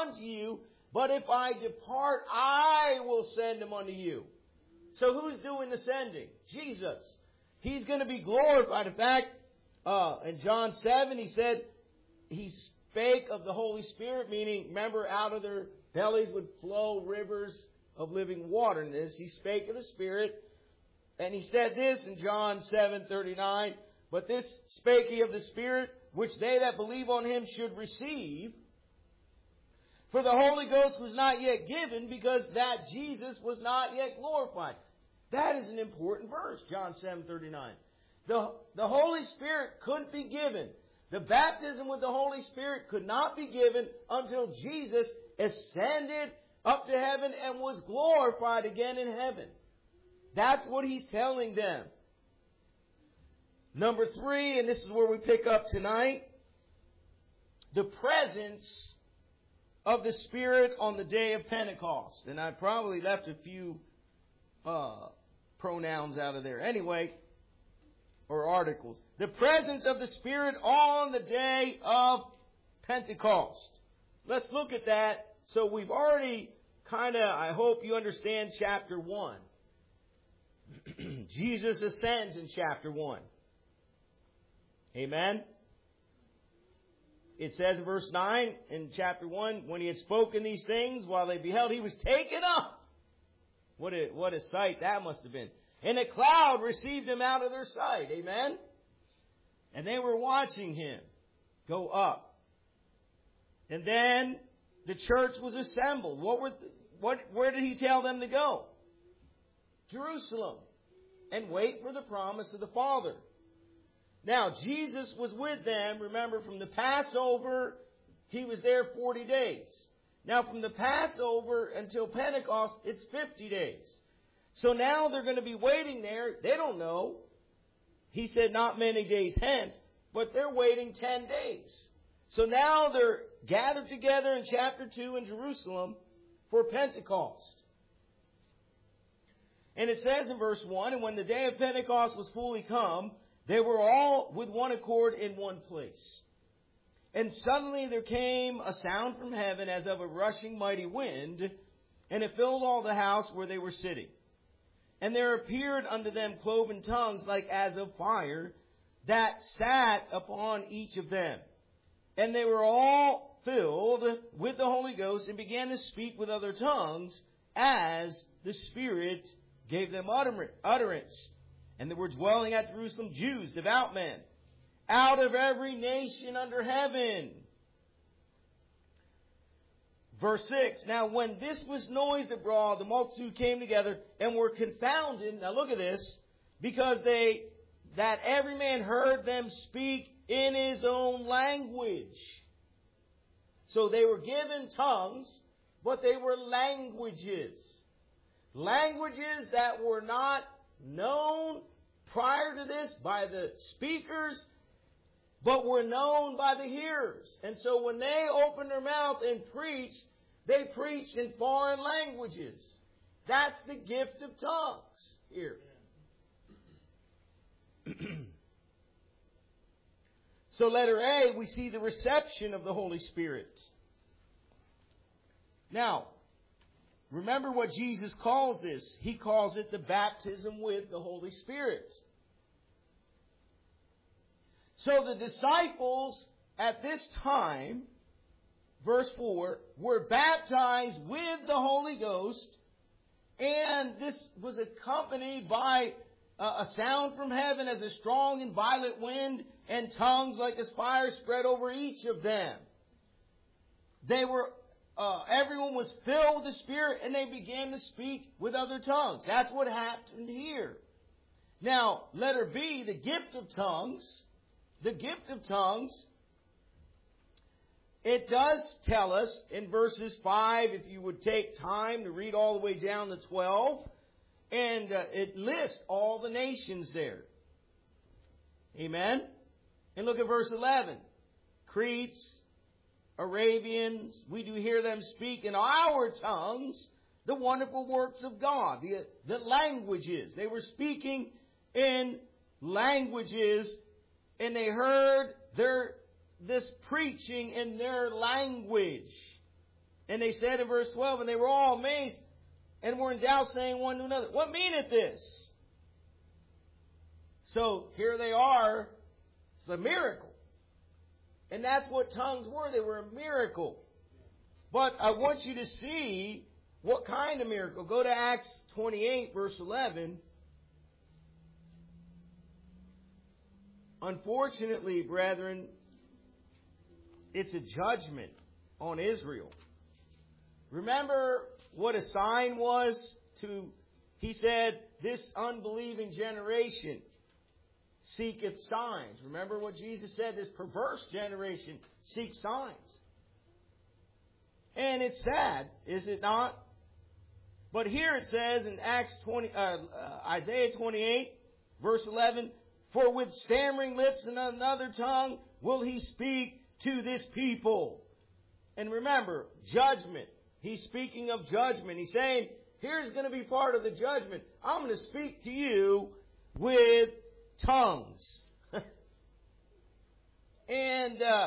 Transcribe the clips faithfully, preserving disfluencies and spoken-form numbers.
unto you, but if I depart, I will send him unto you. So who's doing the sending? Jesus. He's going to be glorified. In fact, uh, in John seven, he said, he spake of the Holy Spirit, meaning, remember, out of their bellies would flow rivers of living water. And this, he spake of the Spirit. And he said this in John seven thirty-nine, but this spake he of the Spirit, which they that believe on him should receive. For the Holy Ghost was not yet given, because that Jesus was not yet glorified. That is an important verse, John seven thirty-nine. The, the Holy Spirit couldn't be given. The baptism with the Holy Spirit could not be given until Jesus ascended up to heaven and was glorified again in heaven. That's what he's telling them. Number three, and this is where we pick up tonight, the presence of the Spirit on the day of Pentecost. And I probably left a few uh, pronouns out of there. Anyway, or articles. The presence of the Spirit on the day of Pentecost. Let's look at that. So we've already kind of, I hope you understand chapter one. Jesus ascends in chapter one. Amen. It says in verse nine in chapter one, when he had spoken these things, while they beheld, he was taken up. What a, what a sight that must have been. And a cloud received him out of their sight. Amen. And they were watching him go up. And then the church was assembled. What were, what, where did he tell them to go? Jerusalem. And wait for the promise of the Father. Now, Jesus was with them. Remember, from the Passover, he was there forty days. Now, from the Passover until Pentecost, it's fifty days. So now they're going to be waiting there. They don't know. He said not many days hence, but they're waiting ten days. So now they're gathered together in chapter two in Jerusalem for Pentecost. And it says in verse one, and when the day of Pentecost was fully come, they were all with one accord in one place. And suddenly there came a sound from heaven as of a rushing mighty wind, and it filled all the house where they were sitting. And there appeared unto them cloven tongues like as of fire, that sat upon each of them. And they were all filled with the Holy Ghost, and began to speak with other tongues, as the Spirit gave them utterance. And there were dwelling at Jerusalem Jews, devout men, out of every nation under heaven. Verse six, now when this was noised abroad, the multitude came together and were confounded. Now look at this. Because they, that every man heard them speak in his own language. So they were given tongues, but they were languages. Languages that were not known prior to this by the speakers, but were known by the hearers. And so when they opened their mouth and preached, they preached in foreign languages. That's the gift of tongues here. So letter A, we see the reception of the Holy Spirit. Now, remember what Jesus calls this. He calls it the baptism with the Holy Spirit. So the disciples at this time, verse four, were baptized with the Holy Ghost, and this was accompanied by a sound from heaven as a strong and violent wind, and tongues like as fire spread over each of them. They were, uh, everyone was filled with the Spirit, and they began to speak with other tongues. That's what happened here. Now, letter B, the gift of tongues. The gift of tongues, it does tell us in verses five, if you would take time to read all the way down to twelve, and uh, it lists all the nations there. Amen? And look at verse eleven. Cretes, Arabians, we do hear them speak in our tongues the wonderful works of God, the, the languages. They were speaking in languages, and they heard their this preaching in their language. And they said in verse twelve, and they were all amazed and were in doubt, saying one to another, what meaneth this? So here they are. It's a miracle. And that's what tongues were. They were a miracle. But I want you to see what kind of miracle. Go to Acts twenty-eight, verse eleven. Unfortunately, brethren, it's a judgment on Israel. Remember what a sign was to, he said, this unbelieving generation seeketh signs. Remember what Jesus said, this perverse generation seeks signs. And it's sad, is it not? But here it says in Acts twenty, uh, uh, Isaiah twenty-eight, verse eleven, for with stammering lips and another tongue will he speak to this people. And remember, judgment. He's speaking of judgment. He's saying, here's going to be part of the judgment. I'm going to speak to you with tongues. And uh,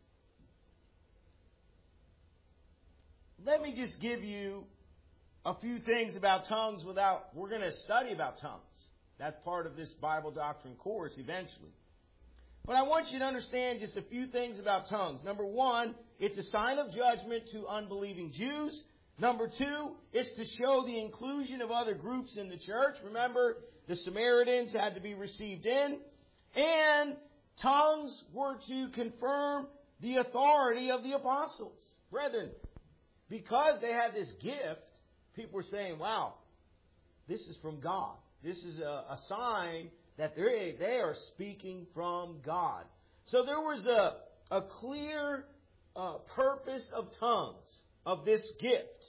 let me just give you a few things about tongues without, we're going to study about tongues. That's part of this Bible doctrine course eventually. But I want you to understand just a few things about tongues. Number one, it's a sign of judgment to unbelieving Jews. Number two, it's to show the inclusion of other groups in the church. Remember, the Samaritans had to be received in. And tongues were to confirm the authority of the apostles. Brethren, because they had this gift, people were saying, wow, this is from God. This is a, a sign that they they are speaking from God. So there was a, a clear uh, purpose of tongues, of this gift.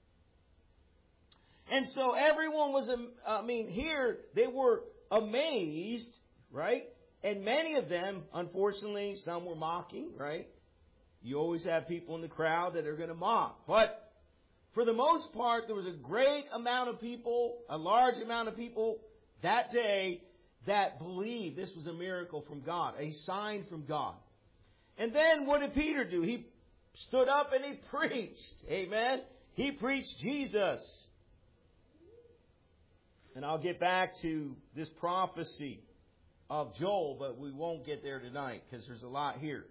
And so everyone was, I mean, here they were amazed, right? And many of them, unfortunately, some were mocking, right? You always have people in the crowd that are going to mock. But for the most part, there was a great amount of people, a large amount of people that day that believed this was a miracle from God, a sign from God. And then what did Peter do? He stood up and he preached. Amen. He preached Jesus. And I'll get back to this prophecy of Joel, but we won't get there tonight because there's a lot here.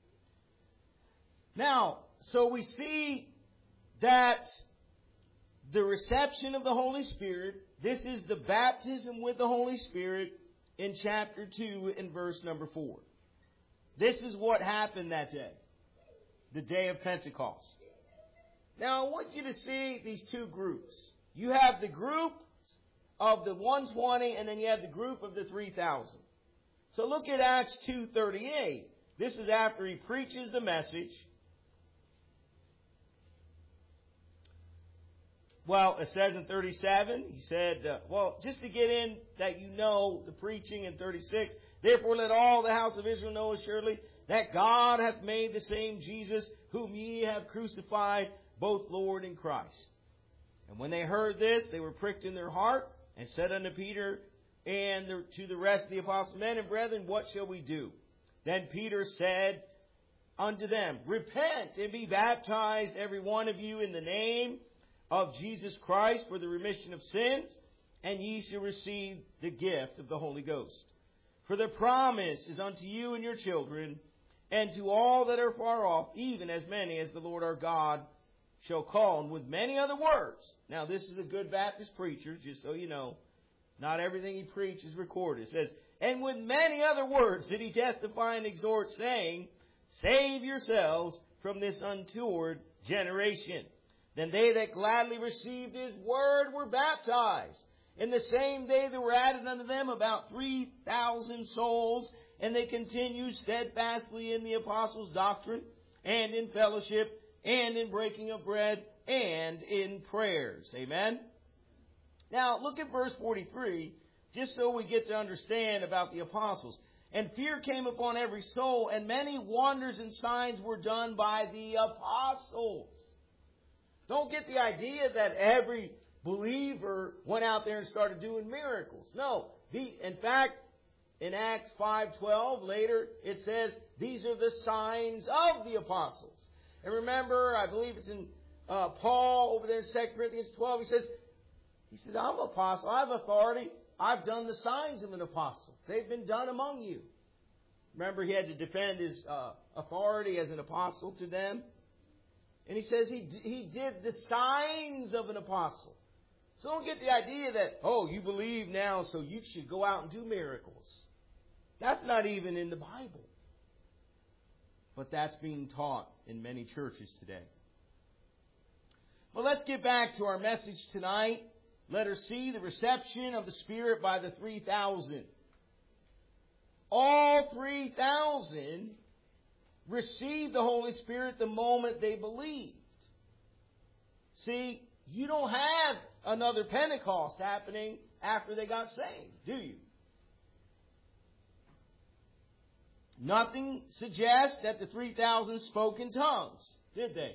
Now, so we see that the reception of the Holy Spirit, this is the baptism with the Holy Spirit in chapter two in verse number four. This is what happened that day, the day of Pentecost. Now, I want you to see these two groups. You have the group of the one hundred twenty, and then you have the group of the three thousand. So look at Acts two thirty-eight. This is after he preaches the message. Well, it says in thirty-seven, he said, uh, well, just to get in that you know the preaching in thirty-six, therefore let all the house of Israel know assuredly that God hath made the same Jesus whom ye have crucified, both Lord and Christ. And when they heard this, they were pricked in their heart and said unto Peter and the, to the rest of the apostles, men and brethren, what shall we do? Then Peter said unto them, repent and be baptized every one of you in the name of Jesus Christ for the remission of sins, and ye shall receive the gift of the Holy Ghost. For the promise is unto you and your children, and to all that are far off, even as many as the Lord our God shall call, and with many other words. Now, this is a good Baptist preacher, just so you know. Not everything he preached is recorded. It says, and with many other words did he testify and exhort, saying, save yourselves from this untoward generation. Then they that gladly received his word were baptized. In the same day there were added unto them about three thousand souls, and they continued steadfastly in the apostles' doctrine, and in fellowship, and in breaking of bread, and in prayers. Amen? Now, look at verse forty-three, just so we get to understand about the apostles. And fear came upon every soul, and many wonders and signs were done by the apostles. Don't get the idea that every believer went out there and started doing miracles. No. The, in fact, in Acts five twelve, later, it says, these are the signs of the apostles. And remember, I believe it's in uh, Paul over there in Second Corinthians twelve, he says, he says, I'm an apostle. I have authority. I've done the signs of an apostle. They've been done among you. Remember, he had to defend his uh, authority as an apostle to them. And he says he he did the signs of an apostle. So don't get the idea that, oh, you believe now, so you should go out and do miracles. That's not even in the Bible. But that's being taught in many churches today. Well, let's get back to our message tonight. Letter C, the reception of the Spirit by the three thousand. All three thousand received the Holy Spirit the moment they believed. See, you don't have another Pentecost happening after they got saved, do you? Nothing suggests that the three thousand spoke in tongues, did they?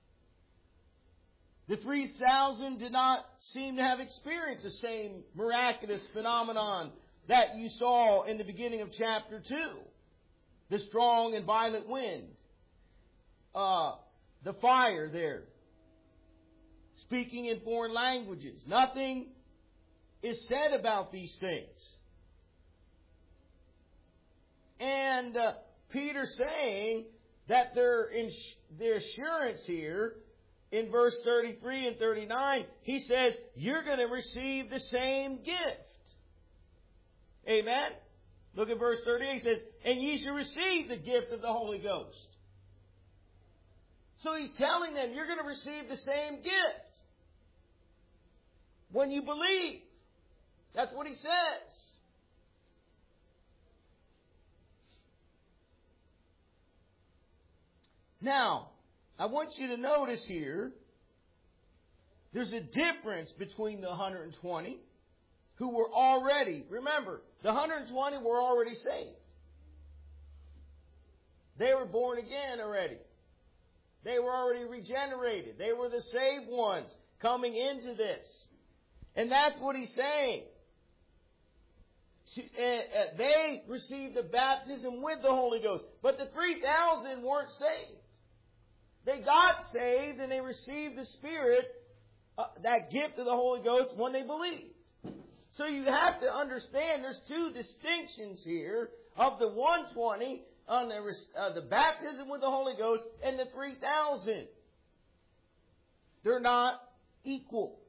The three thousand did not seem to have experienced the same miraculous phenomenon that you saw in the beginning of chapter two. The strong and violent wind. Uh, the fire there. Speaking in foreign languages. Nothing is said about these things. And uh, Peter saying that their, ins- their assurance here in verse thirty-three and thirty-nine, he says, you're going to receive the same gift. Amen? Look at verse thirty-eight. He says, and ye shall receive the gift of the Holy Ghost. So he's telling them, you're going to receive the same gift when you believe. That's what he says. Now, I want you to notice here, there's a difference between the one hundred twenty who were already, remember, the one hundred twenty were already saved. They were born again already. They were already regenerated. They were the saved ones coming into this. And that's what he's saying. They received the baptism with the Holy Ghost. But the three thousand weren't saved. They got saved and they received the Spirit, uh, that gift of the Holy Ghost, when they believed. So you have to understand there's two distinctions here of the one hundred twenty on the, uh, the baptism with the Holy Ghost and the three thousand. They're not equal.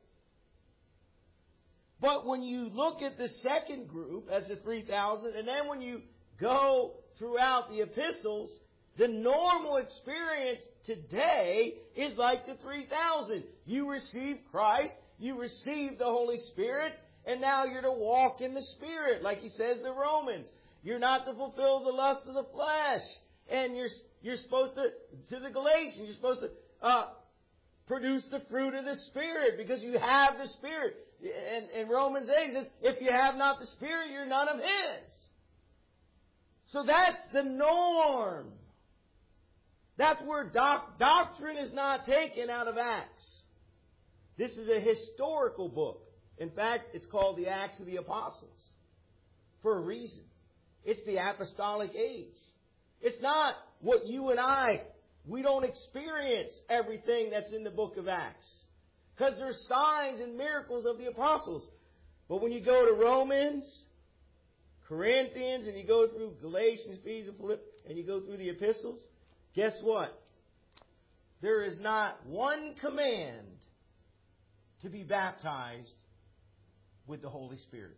But when you look at the second group as the three thousand, and then when you go throughout the epistles, the normal experience today is like the three thousand. You receive Christ, you receive the Holy Spirit, and now you're to walk in the Spirit, like he says to Romans. You're not to fulfill the lust of the flesh. And you're you're supposed to, to the Galatians, you're supposed to uh, produce the fruit of the Spirit because you have the Spirit. And in Romans eight, it says, if you have not the Spirit, you're none of His. So that's the norm. That's where doc- doctrine is not taken out of Acts. This is a historical book. In fact, it's called the Acts of the Apostles for a reason. It's the apostolic age. It's not what you and I, we don't experience everything that's in the book of Acts. Because there's signs and miracles of the apostles. But when you go to Romans, Corinthians, and you go through Galatians, Ephesians, Philippians, and you go through the epistles, guess what? There is not one command to be baptized with the Holy Spirit.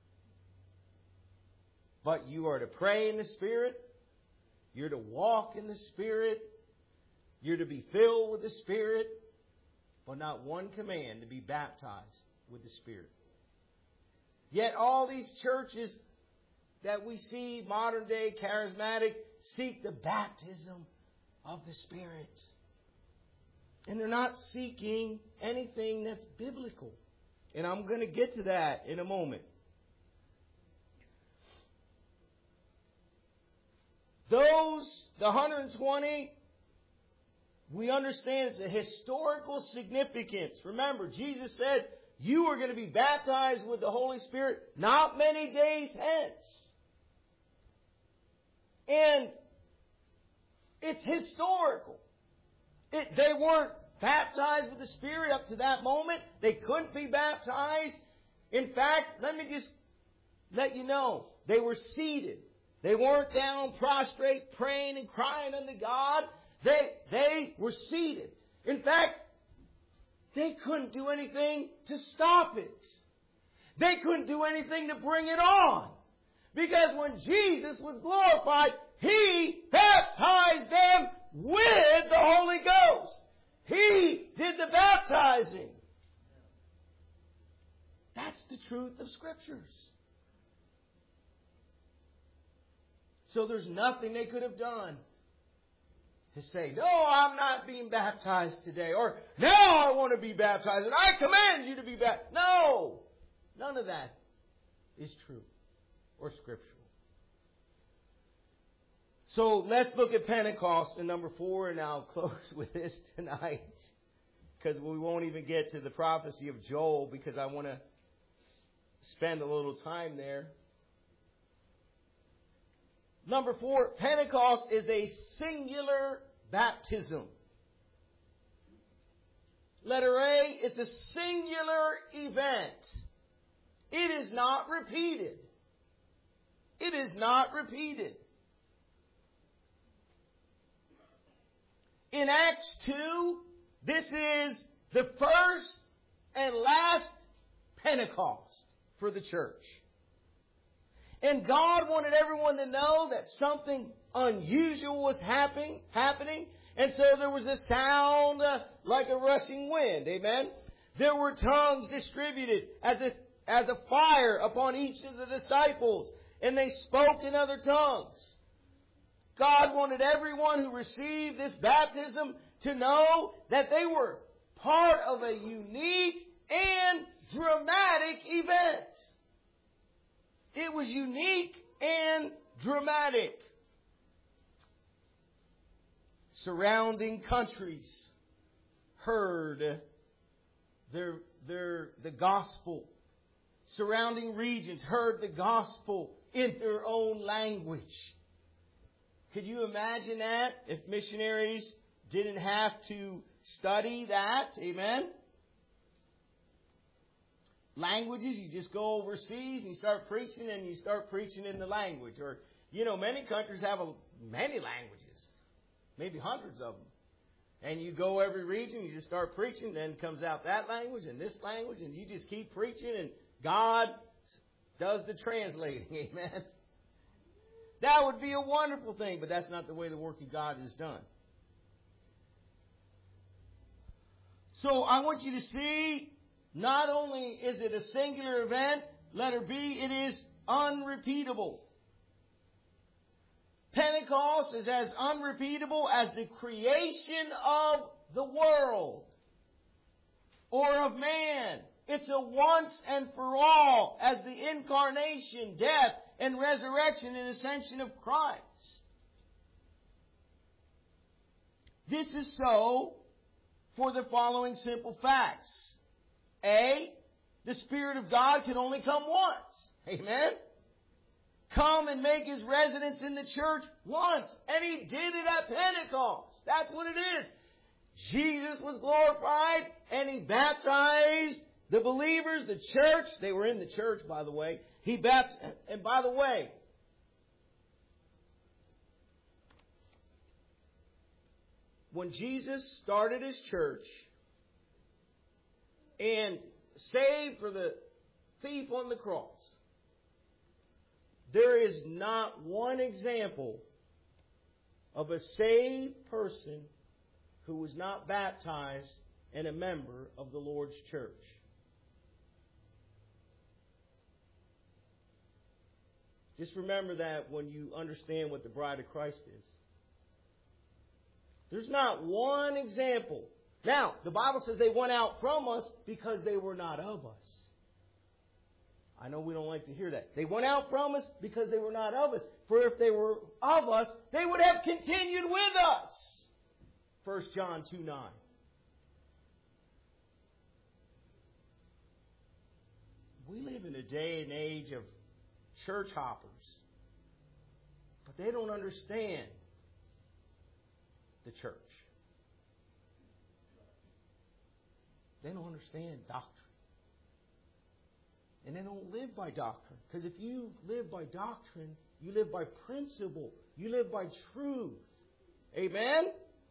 But you are to pray in the Spirit. You're to walk in the Spirit. You're to be filled with the Spirit. But not one command to be baptized with the Spirit. Yet all these churches that we see, modern day charismatics, seek the baptism of the Spirit. And they're not seeking anything that's biblical. And I'm going to get to that in a moment. Those, the one hundred twenty, we understand it's a historical significance. Remember, Jesus said, you are going to be baptized with the Holy Spirit not many days hence. And it's historical. It, they weren't baptized with the Spirit up to that moment. They couldn't be baptized. In fact, let me just let you know, they were seated. They weren't down prostrate, praying and crying unto God. They, they were seated. In fact, they couldn't do anything to stop it. They couldn't do anything to bring it on. Because when Jesus was glorified, He baptized them with the Holy Ghost. He did the baptizing. That's the truth of Scriptures. So there's nothing they could have done to say, no, I'm not being baptized today. Or, now I want to be baptized and I command you to be baptized. No! None of that is true or scriptural. So let's look at Pentecost in number four, and I'll close with this tonight. Because we won't even get to the prophecy of Joel, because I want to spend a little time there. Number four, Pentecost is a singular baptism. Letter A, it's a singular event. It is not repeated. It is not repeated. In Acts two, this is the first and last Pentecost for the church. And God wanted everyone to know that something unusual was happening, happening. And so there was a sound uh, like a rushing wind. Amen. There were tongues distributed as if as a fire upon each of the disciples, and they spoke in other tongues. God wanted everyone who received this baptism to know that they were part of a unique and dramatic event. It was unique and dramatic. Surrounding countries heard their, their, the gospel. Surrounding regions heard the gospel in their own language. Could you imagine that if missionaries didn't have to study that? Amen? Languages, you just go overseas and you start preaching and you start preaching in the language. Or, you know, many countries have a, many languages, maybe hundreds of them. And you go every region, you just start preaching, then comes out that language and this language, and you just keep preaching, and God does the translating. Amen? That would be a wonderful thing, but that's not the way the work of God is done. So I want you to see, not only is it a singular event, letter B, it is unrepeatable. Pentecost is as unrepeatable as the creation of the world or of man. It's a once and for all as the incarnation, death, and resurrection and ascension of Christ. This is so for the following simple facts. A, the Spirit of God can only come once. Amen? Come and make His residence in the church once. And He did it at Pentecost. That's what it is. Jesus was glorified and He baptized the believers, the church. They were in the church, by the way. He baptized, and by the way, when Jesus started His church and saved for the thief on the cross, there is not one example of a saved person who was not baptized and a member of the Lord's church. Just remember that when you understand what the bride of Christ is. There's not one example. Now, the Bible says they went out from us because they were not of us. I know we don't like to hear that. They went out from us because they were not of us. For if they were of us, they would have continued with us. First John two nine. We live in a day and age of church hoppers. But they don't understand the church. they don't understand doctrine. And they don't live by doctrine. Because if you live by doctrine, you live by principle. You live by truth. Amen?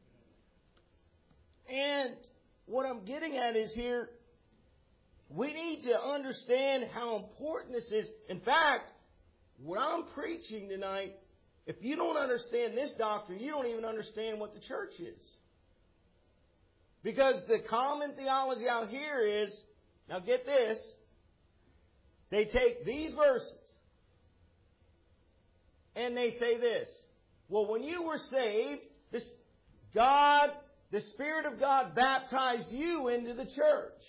And what I'm getting at is here, we need to understand how important this is. In fact, what I'm preaching tonight, if you don't understand this doctrine, you don't even understand what the church is. Because the common theology out here is, now get this, they take these verses and they say this. Well, when you were saved, this God, the Spirit of God baptized you into the church.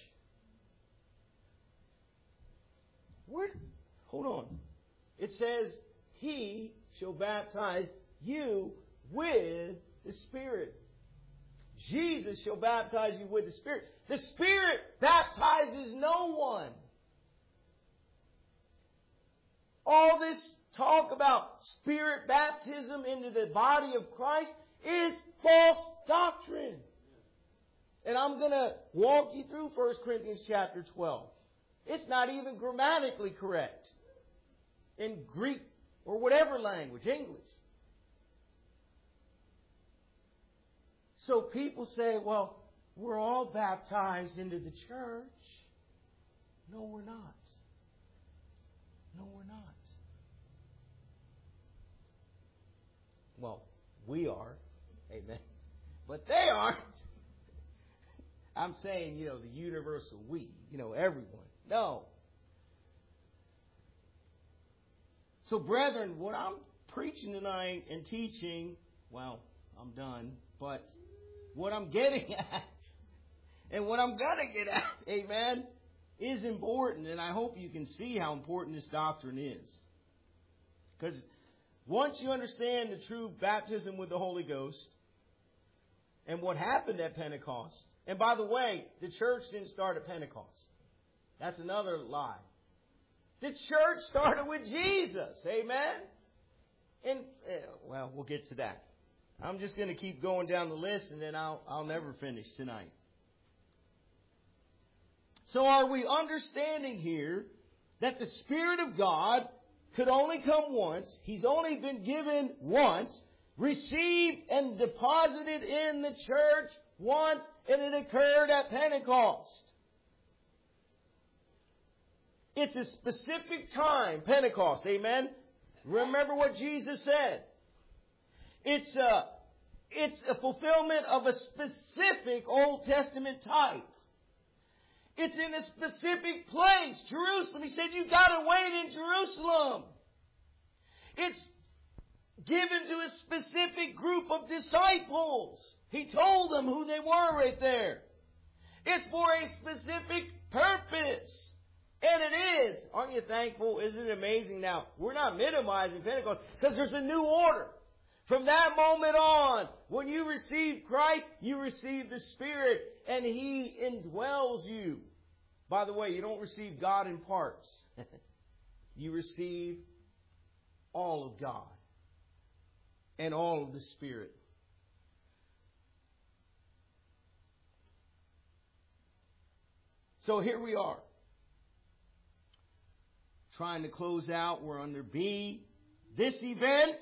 Where? Hold on. It says, He shall baptize you with the Spirit. Jesus shall baptize you with the Spirit. The Spirit baptizes no one. All this talk about Spirit baptism into the body of Christ is false doctrine. And I'm going to walk you through First Corinthians chapter twelve. It's not even grammatically correct in Greek or whatever language, English. So people say, well, we're all baptized into the church. No, we're not. No, we're not. Well, we are. Amen. But they aren't. I'm saying, you know, the universal we. You know, everyone. No. So, brethren, what I'm preaching tonight and teaching, well, I'm done. But what I'm getting at, and what I'm going to get at, amen, is important. And I hope you can see how important this doctrine is. Because once you understand the true baptism with the Holy Ghost and what happened at Pentecost, and by the way, the church didn't start at Pentecost. That's another lie. The church started with Jesus. Amen? And, well, we'll get to that. I'm just going to keep going down the list and then I'll, I'll never finish tonight. So are we understanding here that the Spirit of God could only come once? He's only been given once, received and deposited in the church once, and it occurred at Pentecost. It's a specific time, Pentecost, amen? Remember what Jesus said. It's a, it's a fulfillment of a specific Old Testament type. It's in a specific place, Jerusalem. He said, you got to wait in Jerusalem. It's given to a specific group of disciples. He told them who they were right there. It's for a specific purpose. And it is. Aren't you thankful? Isn't it amazing? Now, we're not minimizing Pentecost because there's a new order. From that moment on, when you receive Christ, you receive the Spirit and He indwells you. By the way, you don't receive God in parts. You receive all of God and all of the Spirit. So here we are. Trying to close out, we're under B. This event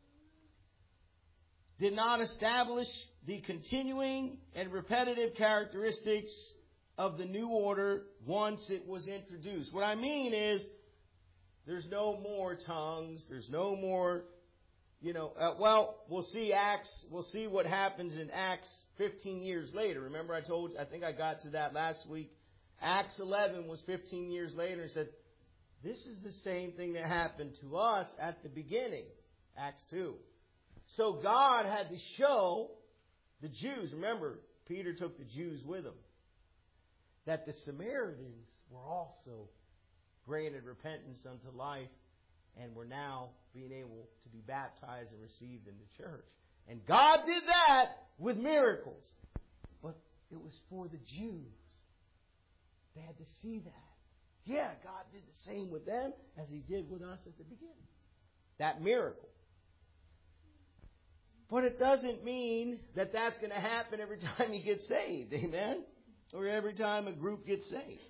did not establish the continuing and repetitive characteristics of the new order once it was introduced. What I mean is, there's no more tongues, there's no more, you know, uh, well, we'll see Acts, we'll see what happens in Acts fifteen years later. Remember I told, I think I got to that last week. Acts eleven was fifteen years later and said, this is the same thing that happened to us at the beginning. Acts two. So God had to show the Jews, remember, Peter took the Jews with him, that the Samaritans were also granted repentance unto life and were now being able to be baptized and received in the church. And God did that with miracles. But it was for the Jews. They had to see that. Yeah, God did the same with them as He did with us at the beginning. That miracle. But it doesn't mean that that's going to happen every time you get saved. Amen? or every time a group gets saved.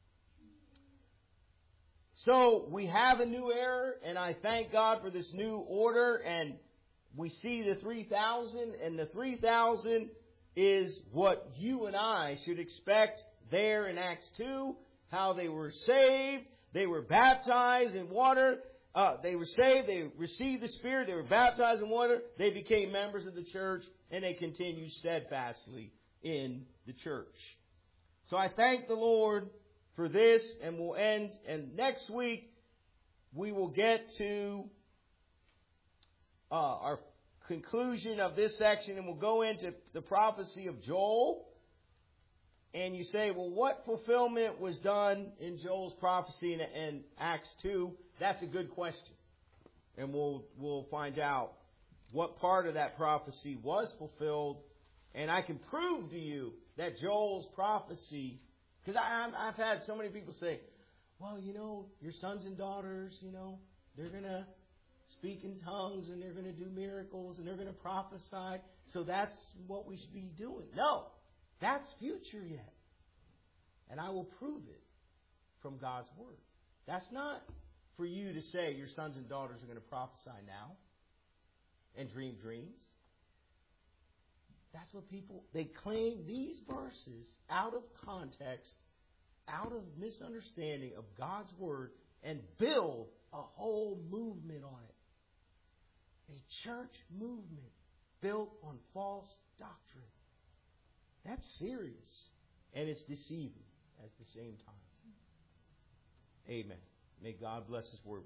So we have a new era, and I thank God for this new order, and we see the three thousand, and the three thousand is what you and I should expect there in Acts two, how they were saved, they were baptized in water, uh, they were saved, they received the Spirit, they were baptized in water, they became members of the church, and they continued steadfastly in the church. So I thank the Lord for this, and we'll end. And next week, we will get to uh, our conclusion of this section, and we'll go into the prophecy of Joel. And you say, well, what fulfillment was done in Joel's prophecy in, in Acts two? That's a good question. And we'll we'll find out what part of that prophecy was fulfilled. And I can prove to you that Joel's prophecy, because I've had so many people say, well, you know, your sons and daughters, you know, they're going to speak in tongues and they're going to do miracles and they're going to prophesy. So that's what we should be doing. No, that's future yet. And I will prove it from God's Word. That's not for you to say your sons and daughters are going to prophesy now and dream dreams. That's what people, they claim these verses out of context, out of misunderstanding of God's Word, and build a whole movement on it. A church movement built on false doctrine. That's serious. And it's deceiving at the same time. Amen. May God bless His Word.